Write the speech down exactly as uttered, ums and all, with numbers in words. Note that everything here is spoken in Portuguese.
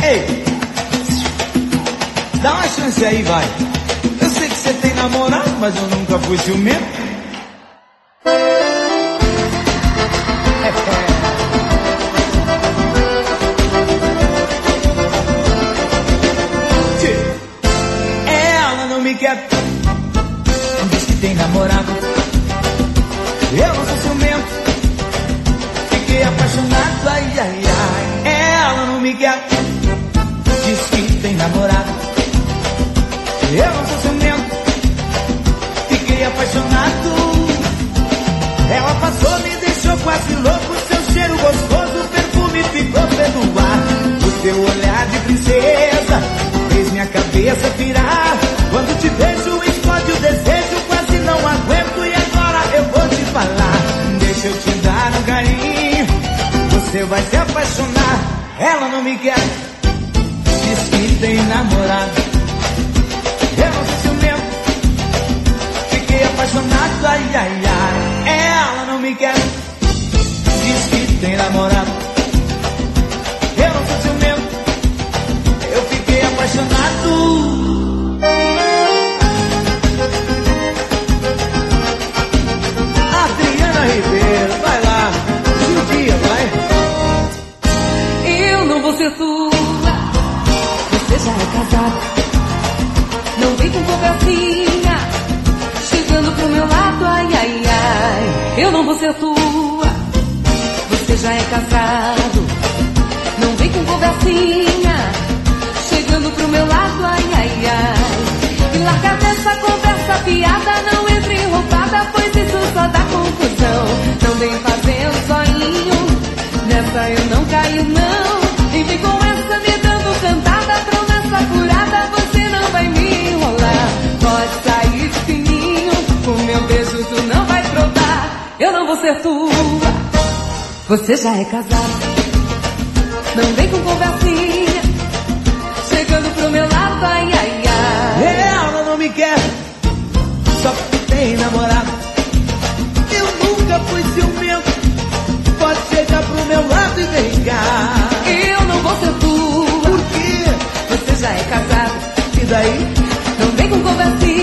Ei, dá uma chance aí, vai. Eu sei que você tem namorado, mas eu nunca fui ciumento. Ela não me quer, diz que tem namorado. Eu não sou ciumento, fiquei apaixonado, ai, ai, ai. Ela não me quer, diz que tem namorado. Eu não sou ciumento, fiquei apaixonado. Ela passou, me deixou quase louco. Seu cheiro gostoso, perfume ficou pelo ar. O teu olhar de princesa fez minha cabeça pirar. Quando te vejo explode o desejo, quase não aguento e agora eu vou te falar. Deixa eu te dar um carinho, você vai se apaixonar. Ela não me quer, diz que tem namorado. Eu não sou ciumento, fiquei apaixonado, ai, ai, ai. Ela não me quer, diz que tem namorado. Eu não sou ciumento, eu fiquei apaixonado. Adriana Ribeiro, vai lá, judia, vai. Eu não vou ser tua, você já é casado. Não vem com conversinha, chegando pro meu lado, ai, ai, ai. Eu não vou ser tua, você já é casado. Não vem com conversinha, chegando pro meu lado, ai, ai, ai. E larga dessa conversa piada, não entre em roubada, pois isso só dá confusão. Não vem fazendo zoinho, nessa eu não caio não. E vem com essa me dando cantada, promessa furada, você não vai me enrolar. Pode sair de fininho, o meu beijo tu não vai provar. Eu não vou ser tua, você já é casado. Não vem com conversinha, chegando pro meu lado, ai, ai, ai. Ela não me quer, só porque tem namorado. Eu nunca fui ciumento, pode chegar pro meu lado e vem cá. Eu não vou ser tua, por quê? Você já é casado. E daí? Não vem com conversinha,